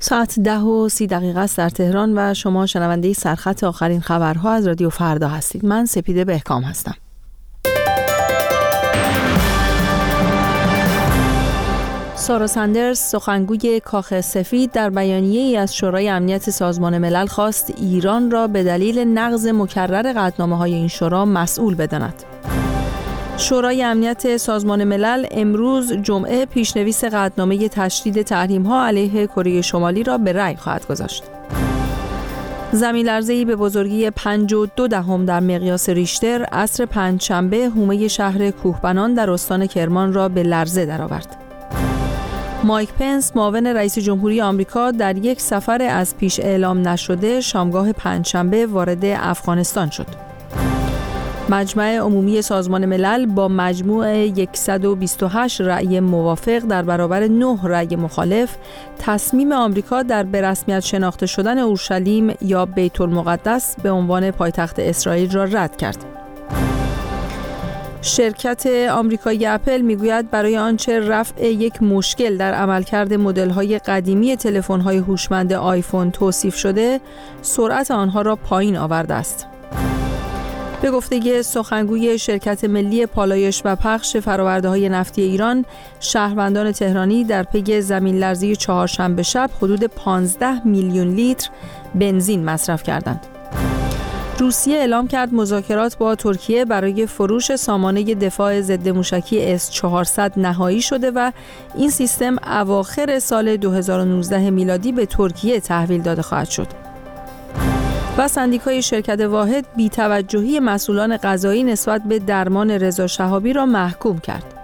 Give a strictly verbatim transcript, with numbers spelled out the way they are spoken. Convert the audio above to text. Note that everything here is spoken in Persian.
ساعت ده و سی دقیقه است در تهران و شما شنونده سرخط آخرین خبرها از رادیو فردا هستید. من سپیده بهکام هستم. سارا سندرز، سخنگوی کاخ سفید، در بیانیه‌ای از شورای امنیت سازمان ملل خواست ایران را به دلیل نقض مکرر قطعنامه‌های این شورا مسئول بداند. شورای امنیت سازمان ملل امروز جمعه پیشنویس قطعنامه تشدید تحریم‌ها علیه کره شمالی را به رأی خواهد گذاشت. زمین لرزه‌ای به بزرگی پنج و دو دهم در مقیاس ریشتر عصر پنجشنبه حومه شهر کوهبنان در استان کرمان را به لرزه درآورد. مایک پنس، معاون رئیس جمهوری آمریکا، در یک سفر از پیش اعلام نشده شامگاه پنجشنبه وارد افغانستان شد. مجمع عمومی سازمان ملل با مجموع صد و بیست و هشت رأی موافق در برابر نه رأی مخالف تصمیم آمریکا در به رسمیت شناخته شدن اورشلیم یا بیت المقدس به عنوان پایتخت اسرائیل را رد کرد. شرکت آمریکایی اپل میگوید برای آنچه رفع یک مشکل در عملکرد مدل‌های قدیمی تلفن‌های هوشمند آیفون توصیف شده، سرعت آنها را پایین آورده است. به گفته سخنگوی شرکت ملی پالایش و پخش فرآورده‌های نفتی ایران، شهروندان تهرانی در پی زمین لرزه چهارشنبه شب حدود پانزده میلیون لیتر بنزین مصرف کردند. روسیه اعلام کرد مذاکرات با ترکیه برای فروش سامانه دفاع ضد موشکی اس چهارصد نهایی شده و این سیستم اواخر سال دو هزار و نوزده میلادی به ترکیه تحویل داده خواهد شد. و سندیکای شرکت واحد بی‌توجهی مسئولان قضایی نسبت به درمان رضا شهابی را محکوم کرد.